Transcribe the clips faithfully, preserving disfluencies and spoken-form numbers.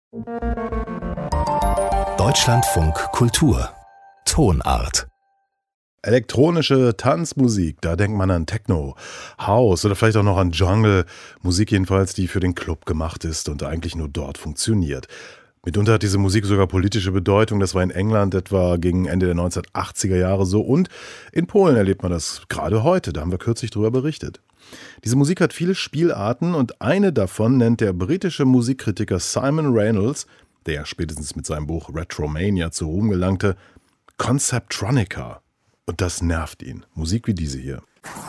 Deutschlandfunk Kultur Tonart. Elektronische Tanzmusik, da denkt man an Techno, House oder vielleicht auch noch an Jungle. Musik jedenfalls, die für den Club gemacht ist und eigentlich nur dort funktioniert. Mitunter hat diese Musik sogar politische Bedeutung. Das war in England etwa gegen Ende der neunzehnhundertachtziger Jahre so. Und in Polen erlebt man das gerade heute. Da haben wir kürzlich drüber berichtet. Diese Musik hat viele Spielarten und eine davon nennt der britische Musikkritiker Simon Reynolds, der spätestens mit seinem Buch Retromania zu Ruhm gelangte, Conceptronica. Und das nervt ihn. Musik wie diese hier.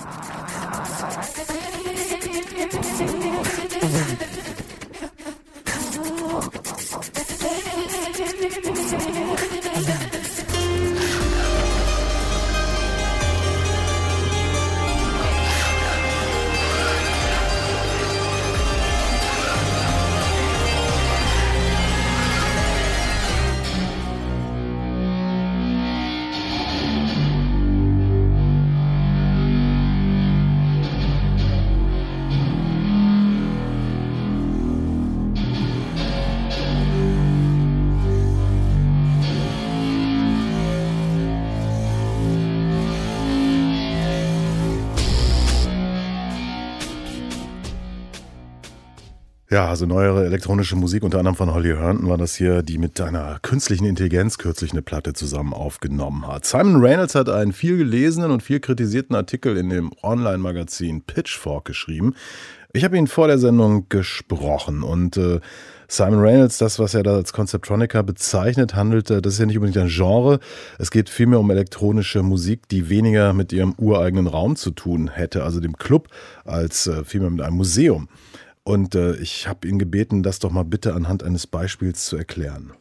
Ja, also neuere elektronische Musik, unter anderem von Holly Herndon war das hier, die mit einer künstlichen Intelligenz kürzlich eine Platte zusammen aufgenommen hat. Simon Reynolds hat einen viel gelesenen und viel kritisierten Artikel in dem Online-Magazin Pitchfork geschrieben. Ich habe ihn vor der Sendung gesprochen und äh, Simon Reynolds, das, was er da als Conceptronica bezeichnet, handelt, das ist ja nicht unbedingt ein Genre. Es geht vielmehr um elektronische Musik, die weniger mit ihrem ureigenen Raum zu tun hätte, also dem Club, als äh, vielmehr mit einem Museum. Und äh, ich habe ihn gebeten, das doch mal bitte anhand eines Beispiels zu erklären.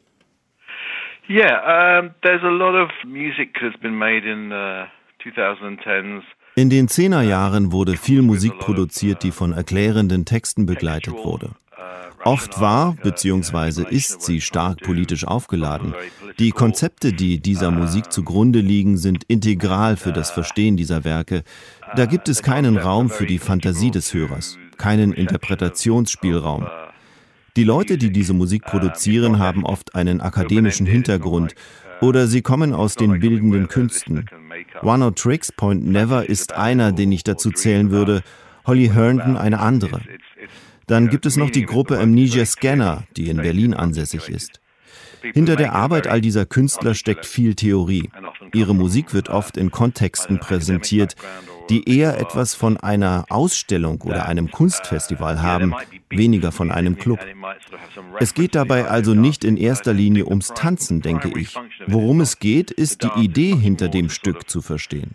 Yeah, um, there's a lot of music has been made in the twenty tens. In den Zehnerjahren wurde viel Musik produziert, die von erklärenden Texten begleitet wurde. Oft war bzw. ist sie stark politisch aufgeladen. Die Konzepte, die dieser Musik zugrunde liegen, sind integral für das Verstehen dieser Werke. Da gibt es keinen Raum für die Fantasie des Hörers, keinen Interpretationsspielraum. Die Leute, die diese Musik produzieren, haben oft einen akademischen Hintergrund oder sie kommen aus den bildenden Künsten. One O Tricks Point Never ist einer, den ich dazu zählen würde, Holly Herndon eine andere. Dann gibt es noch die Gruppe Amnesia Scanner, die in Berlin ansässig ist. Hinter der Arbeit all dieser Künstler steckt viel Theorie. Ihre Musik wird oft in Kontexten präsentiert, die eher etwas von einer Ausstellung oder einem Kunstfestival haben, weniger von einem Club. Es geht dabei also nicht in erster Linie ums Tanzen, denke ich. Worum es geht, ist die Idee hinter dem Stück zu verstehen.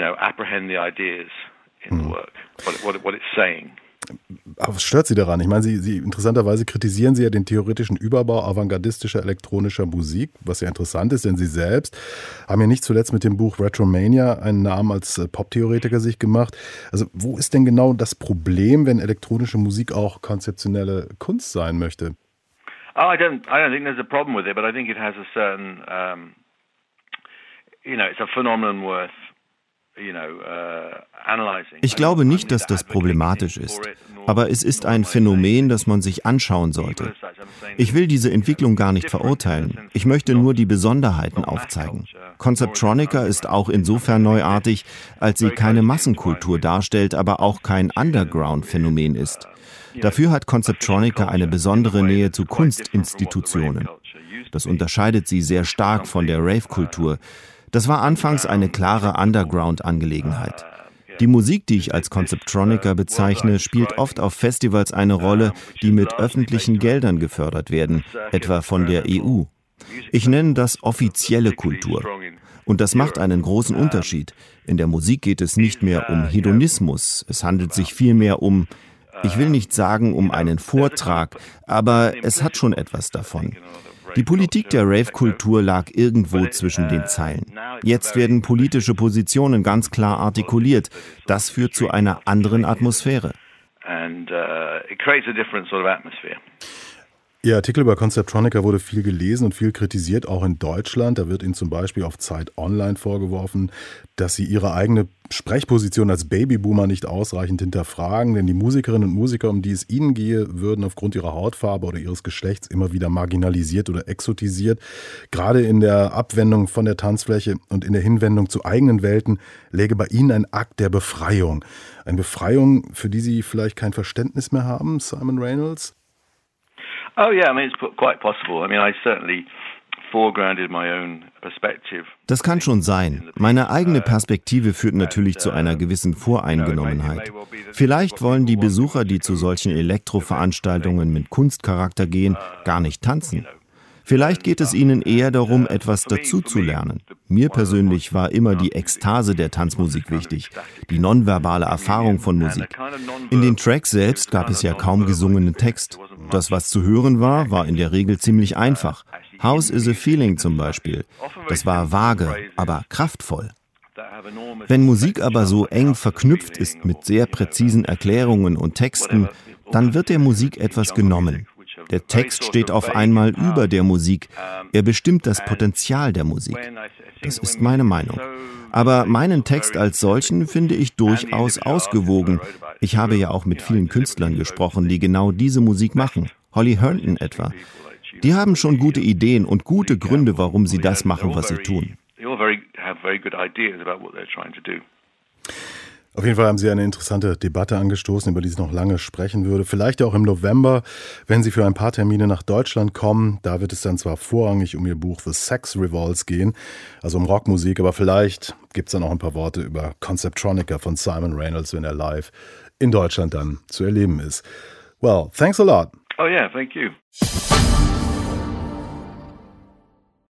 Hm. Aber was stört Sie daran? Ich meine, Sie, Sie interessanterweise kritisieren Sie ja den theoretischen Überbau avantgardistischer elektronischer Musik, was ja interessant ist, denn Sie selbst haben ja nicht zuletzt mit dem Buch Retromania einen Namen als Pop-Theoretiker sich gemacht. Also wo ist denn genau das Problem, wenn elektronische Musik auch konzeptionelle Kunst sein möchte? Oh, I don't, I don't think there's a problem with it, but I think it has a certain, um, you know, it's a phenomenon worth. Ich glaube nicht, dass das problematisch ist, aber es ist ein Phänomen, das man sich anschauen sollte. Ich will diese Entwicklung gar nicht verurteilen. Ich möchte nur die Besonderheiten aufzeigen. Conceptronica ist auch insofern neuartig, als sie keine Massenkultur darstellt, aber auch kein Underground-Phänomen ist. Dafür hat Conceptronica eine besondere Nähe zu Kunstinstitutionen. Das unterscheidet sie sehr stark von der Rave-Kultur. Das war anfangs eine klare Underground-Angelegenheit. Die Musik, die ich als Conceptronica bezeichne, spielt oft auf Festivals eine Rolle, die mit öffentlichen Geldern gefördert werden, etwa von der E U. Ich nenne das offizielle Kultur. Und das macht einen großen Unterschied. In der Musik geht es nicht mehr um Hedonismus, es handelt sich vielmehr um, ich will nicht sagen um einen Vortrag, aber es hat schon etwas davon. Die Politik der Rave-Kultur lag irgendwo zwischen den Zeilen. Jetzt werden politische Positionen ganz klar artikuliert. Das führt zu einer anderen Atmosphäre. Ihr Artikel über Conceptronica wurde viel gelesen und viel kritisiert, auch in Deutschland. Da wird Ihnen zum Beispiel auf Zeit Online vorgeworfen, dass Sie Ihre eigene Sprechposition als Babyboomer nicht ausreichend hinterfragen, denn die Musikerinnen und Musiker, um die es Ihnen gehe, würden aufgrund ihrer Hautfarbe oder ihres Geschlechts immer wieder marginalisiert oder exotisiert. Gerade in der Abwendung von der Tanzfläche und in der Hinwendung zu eigenen Welten läge bei Ihnen ein Akt der Befreiung. Eine Befreiung, für die Sie vielleicht kein Verständnis mehr haben, Simon Reynolds? Oh yeah, I mean it's quite possible. I mean I certainly foregrounded my own perspective. Das kann schon sein. Meine eigene Perspektive führt natürlich zu einer gewissen Voreingenommenheit. Vielleicht wollen die Besucher, die zu solchen Elektroveranstaltungen mit Kunstcharakter gehen, gar nicht tanzen. Vielleicht geht es ihnen eher darum, etwas dazuzulernen. Mir persönlich war immer die Ekstase der Tanzmusik wichtig, die nonverbale Erfahrung von Musik. In den Tracks selbst gab es ja kaum gesungenen Text. Das, was zu hören war, war in der Regel ziemlich einfach. House is a Feeling zum Beispiel. Das war vage, aber kraftvoll. Wenn Musik aber so eng verknüpft ist mit sehr präzisen Erklärungen und Texten, dann wird der Musik etwas genommen. Der Text steht auf einmal über der Musik. Er bestimmt das Potenzial der Musik. Das ist meine Meinung. Aber meinen Text als solchen finde ich durchaus ausgewogen. Ich habe ja auch mit vielen Künstlern gesprochen, die genau diese Musik machen. Holly Herndon etwa. Die haben schon gute Ideen und gute Gründe, warum sie das machen, was sie tun. Auf jeden Fall haben Sie eine interessante Debatte angestoßen, über die es noch lange sprechen würde. Vielleicht auch im November, wenn Sie für ein paar Termine nach Deutschland kommen. Da wird es dann zwar vorrangig um Ihr Buch The Sex Revolts gehen, also um Rockmusik, aber vielleicht gibt es dann auch ein paar Worte über Conceptronica von Simon Reynolds, wenn er live in Deutschland dann zu erleben ist. Well, thanks a lot. Oh yeah, thank you.